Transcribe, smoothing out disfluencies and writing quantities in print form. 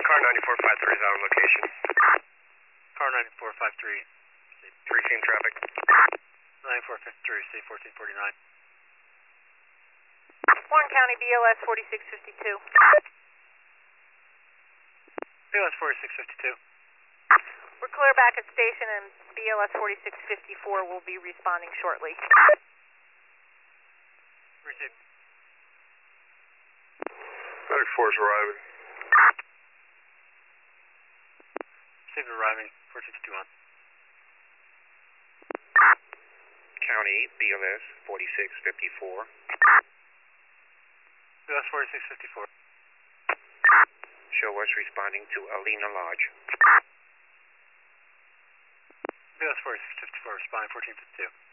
Car 9453 is out on location. Car 9453. Reaching traffic. 9453, say 1449. Warren County, BLS 4652. BLS 4652. We're clear back at station and BLS 4654 will be responding shortly. Received. Medic 4 is arriving. Received arriving, 4621. County BLS 4654. BLS 4654. Show us responding to Alina Lodge. BLS 4654, responding 1452.